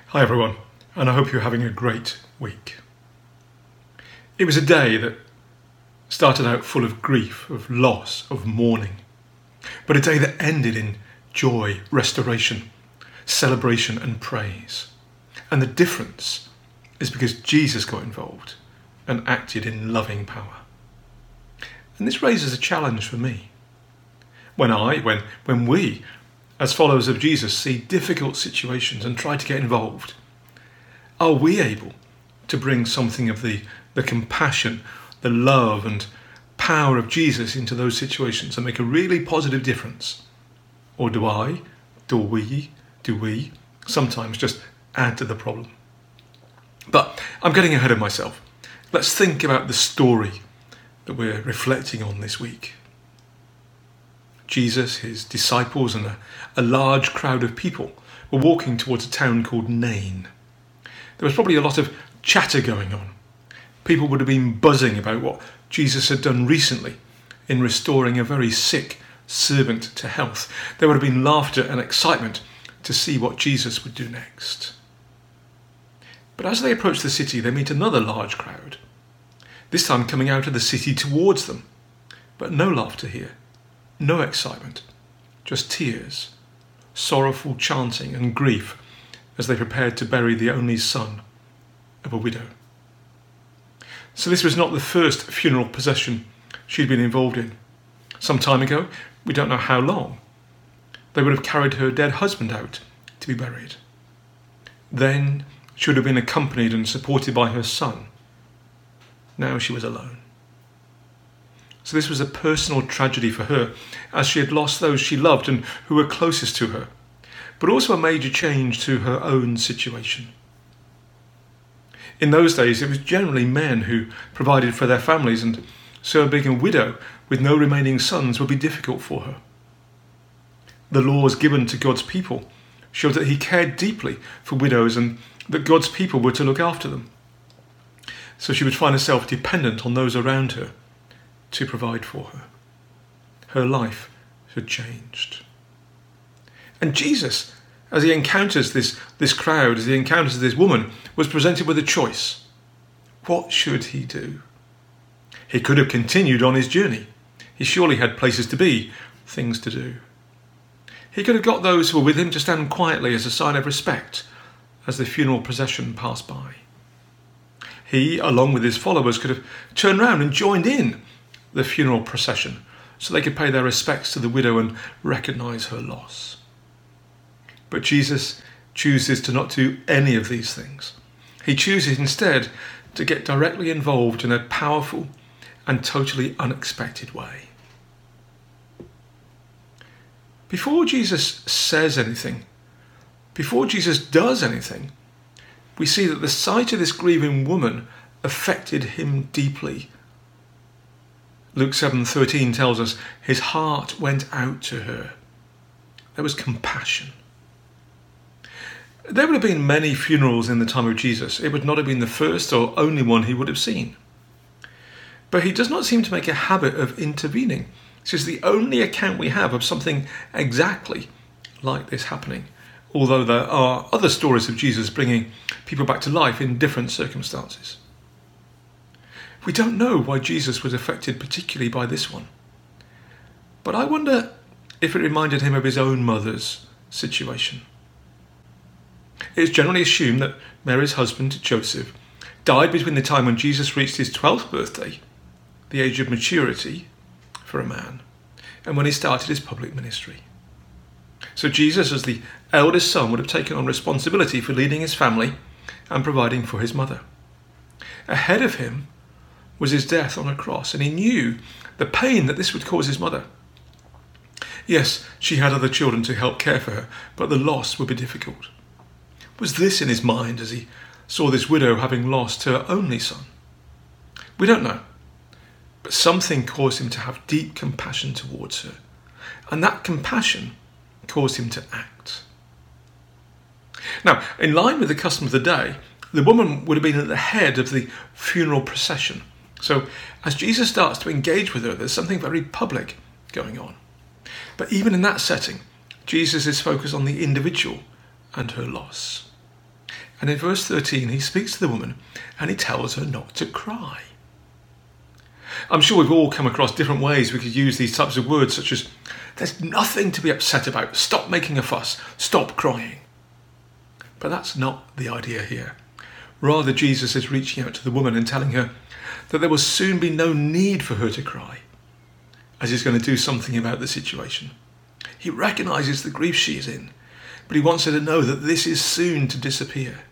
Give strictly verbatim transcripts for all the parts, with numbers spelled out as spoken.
Hi everyone, and I hope you're having a great week. It was a day that started out full of grief, of loss, of mourning, but a day that ended in joy, restoration, celebration and praise. And the difference is because Jesus got involved and acted in loving power. And this raises a challenge for me. When I, when, when we, as followers of Jesus, see difficult situations and try to get involved, are we able to bring something of the, the compassion, the love and power of Jesus into those situations and make a really positive difference? Or do I, do we, do we sometimes just add to the problem? But I'm getting ahead of myself. Let's think about the story that we're reflecting on this week. Jesus, his disciples and a, a large crowd of people were walking towards a town called Nain. There was probably a lot of chatter going on. People would have been buzzing about what Jesus had done recently in restoring a very sick servant to health. There would have been laughter and excitement to see what Jesus would do next. But as they approach the city, they meet another large crowd, this time coming out of the city towards them. But no laughter here, no excitement, just tears, sorrowful chanting and grief as they prepared to bury the only son of a widow. So this was not the first funeral procession she'd been involved in. Some time ago, we don't know how long, they would have carried her dead husband out to be buried. Then she would have been accompanied and supported by her son. Now she was alone. So this was a personal tragedy for her, as she had lost those she loved and who were closest to her, but also a major change to her own situation. In those days, it was generally men who provided for their families, and so being a widow with no remaining sons would be difficult for her. The laws given to God's people showed that he cared deeply for widows and that God's people were to look after them. So she would find herself dependent on those around her to provide for her. Her life had changed. And Jesus, as he encounters this, this crowd, as he encounters this woman, was presented with a choice. What should he do? He could have continued on his journey. He surely had places to be, things to do. He could have got those who were with him to stand quietly as a sign of respect as the funeral procession passed by. He, along with his followers, could have turned round and joined in the funeral procession so they could pay their respects to the widow and recognise her loss. But Jesus chooses to not do any of these things. He chooses instead to get directly involved in a powerful and totally unexpected way. Before Jesus says anything, before Jesus does anything, we see that the sight of this grieving woman affected him deeply. Luke seven thirteen tells us his heart went out to her. There was compassion. There would have been many funerals in the time of Jesus. It would not have been the first or only one he would have seen. But he does not seem to make a habit of intervening. This is the only account we have of something exactly like this happening, although there are other stories of Jesus bringing people back to life in different circumstances. We don't know why Jesus was affected particularly by this one, but I wonder if it reminded him of his own mother's situation. It is generally assumed that Mary's husband, Joseph, died between the time when Jesus reached his twelfth birthday, the age of maturity for a man, and when he started his public ministry. So Jesus, as the eldest son, would have taken on responsibility for leading his family and providing for his mother. Ahead of him was his death on a cross, and he knew the pain that this would cause his mother. Yes, she had other children to help care for her, but the loss would be difficult. Was this in his mind as he saw this widow having lost her only son? We don't know, but something caused him to have deep compassion towards her, and that compassion caused him to act. Now, in line with the custom of the day, the woman would have been at the head of the funeral procession. So as Jesus starts to engage with her, there's something very public going on. But even in that setting, Jesus is focused on the individual and her loss. And in verse thirteen, he speaks to the woman and he tells her not to cry. I'm sure we've all come across different ways we could use these types of words, such as, there's nothing to be upset about, stop making a fuss, stop crying. But that's not the idea here. Rather, Jesus is reaching out to the woman and telling her that there will soon be no need for her to cry, as he's going to do something about the situation. He recognises the grief she is in, but he wants her to know that this is soon to disappear.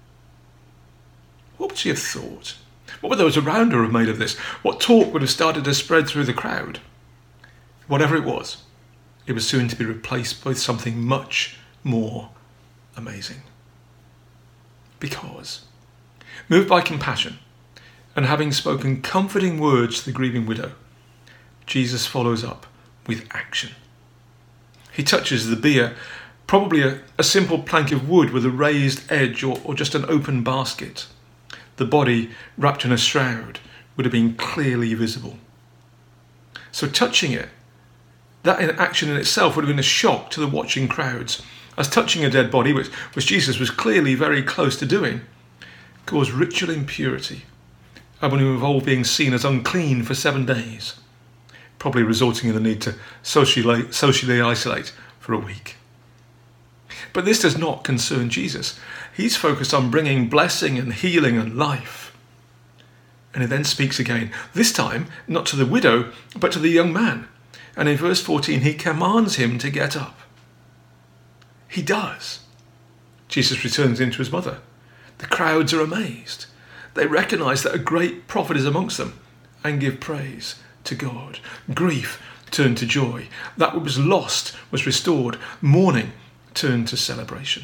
What would she have thought? What would those around her have made of this? What talk would have started to spread through the crowd? Whatever it was, it was soon to be replaced by something much more amazing. Because, moved by compassion, and having spoken comforting words to the grieving widow, Jesus follows up with action. He touches the bier, probably a, a simple plank of wood with a raised edge or, or just an open basket. The body, wrapped in a shroud, would have been clearly visible. So touching it, that in action in itself would have been a shock to the watching crowds, as touching a dead body, which, which Jesus was clearly very close to doing, caused ritual impurity and would involve being seen as unclean for seven days, probably resulting in the need to socially, socially isolate for a week. But this does not concern Jesus. He's focused on bringing blessing and healing and life. And he then speaks again, this time not to the widow, but to the young man. And in verse fourteen, he commands him to get up. He does. Jesus returns into his mother. The crowds are amazed. They recognise that a great prophet is amongst them and give praise to God. Grief turned to joy. That which was lost was restored. Mourning turned to celebration.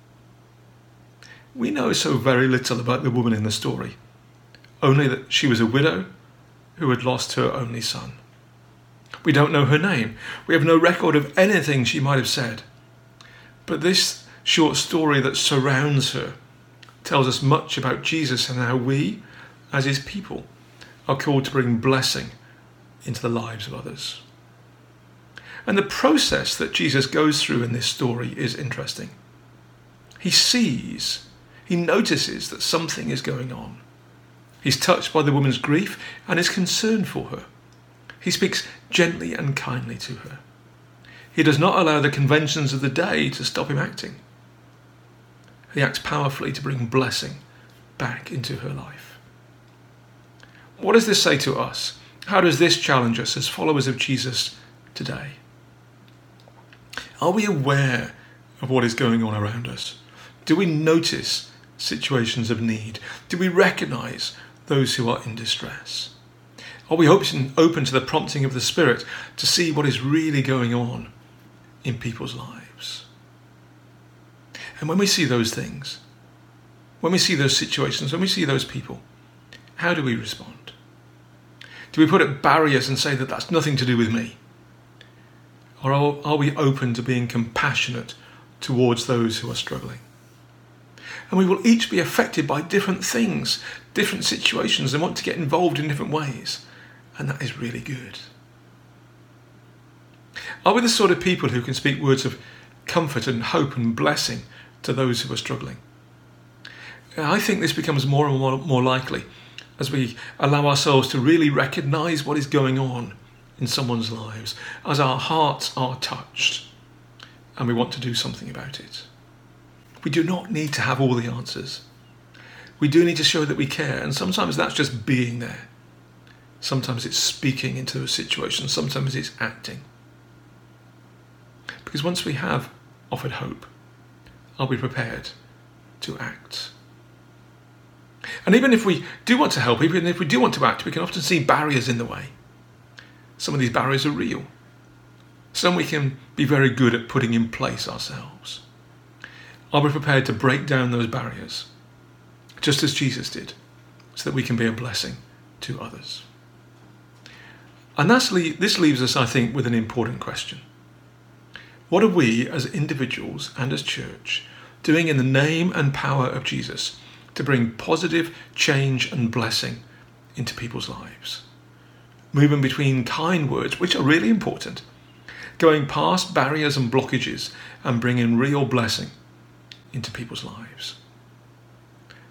We know so very little about the woman in the story, only that she was a widow who had lost her only son. We don't know her name. We have no record of anything she might have said. But this short story that surrounds her tells us much about Jesus and how we, as his people, are called to bring blessing into the lives of others. And the process that Jesus goes through in this story is interesting. He sees, he notices that something is going on. He's touched by the woman's grief and is concerned for her. He speaks gently and kindly to her. He does not allow the conventions of the day to stop him acting. He acts powerfully to bring blessing back into her life. What does this say to us? How does this challenge us as followers of Jesus today? Are we aware of what is going on around us? Do we notice situations of need? Do we recognise those who are in distress? Are we open, open to the prompting of the Spirit to see what is really going on in people's lives? And when we see those things, when we see those situations, when we see those people, how do we respond? Do we put up barriers and say that that's nothing to do with me? Or are, are we open to being compassionate towards those who are struggling? And we will each be affected by different things, different situations, and want to get involved in different ways. And that is really good. Are we the sort of people who can speak words of comfort and hope and blessing to those who are struggling? I think this becomes more and more, more likely as we allow ourselves to really recognise what is going on in someone's lives, as our hearts are touched and we want to do something about it. We do not need to have all the answers. We do need to show that we care, and sometimes that's just being there. Sometimes it's speaking into a situation, sometimes it's acting. Because once we have offered hope, are we prepared to act? And even if we do want to help, even if we do want to act, we can often see barriers in the way. Some of these barriers are real. Some we can be very good at putting in place ourselves. Are we prepared to break down those barriers, just as Jesus did, so that we can be a blessing to others? And that's, this leaves us, I think, with an important question. What are we as individuals and as church doing in the name and power of Jesus to bring positive change and blessing into people's lives? Moving between kind words, which are really important, going past barriers and blockages and bringing real blessing into people's lives.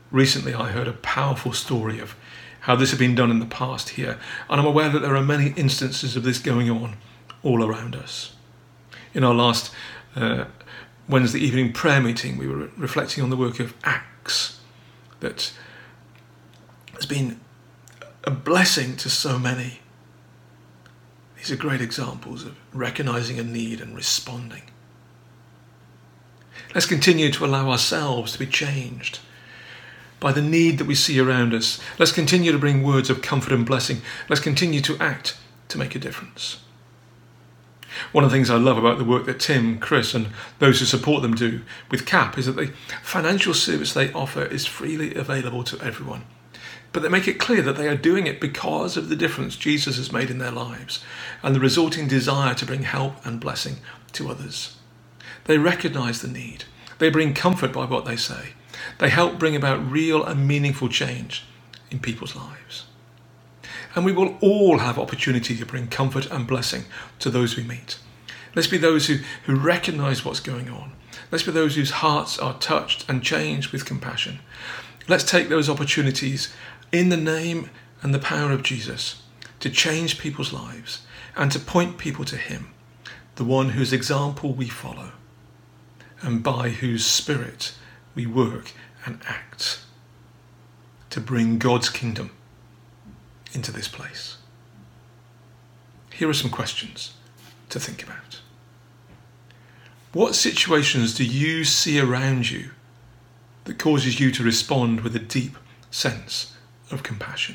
Recently, I heard a powerful story of how this had been done in the past here, and I'm aware that there are many instances of this going on all around us. In our last uh, Wednesday evening prayer meeting, we were reflecting on the work of Acts that has been a blessing to so many. These are great examples of recognizing a need and responding. Let's continue to allow ourselves to be changed by the need that we see around us. Let's continue to bring words of comfort and blessing. Let's continue to act to make a difference. One of the things I love about the work that Tim, Chris and those who support them do with CAP is that the financial service they offer is freely available to everyone. But they make it clear that they are doing it because of the difference Jesus has made in their lives and the resulting desire to bring help and blessing to others. They recognise the need. They bring comfort by what they say. They help bring about real and meaningful change in people's lives. And we will all have opportunity to bring comfort and blessing to those we meet. Let's be those who, who recognise what's going on. Let's be those whose hearts are touched and changed with compassion. Let's take those opportunities in the name and the power of Jesus to change people's lives and to point people to him, the one whose example we follow and by whose spirit we work and act to bring God's kingdom into this place. Here are some questions to think about. What situations do you see around you that causes you to respond with a deep sense of compassion?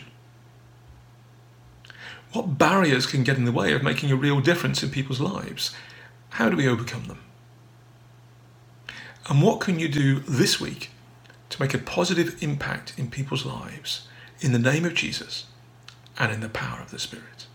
What barriers can get in the way of making a real difference in people's lives? How do we overcome them? And what can you do this week to make a positive impact in people's lives in the name of Jesus and in the power of the Spirit?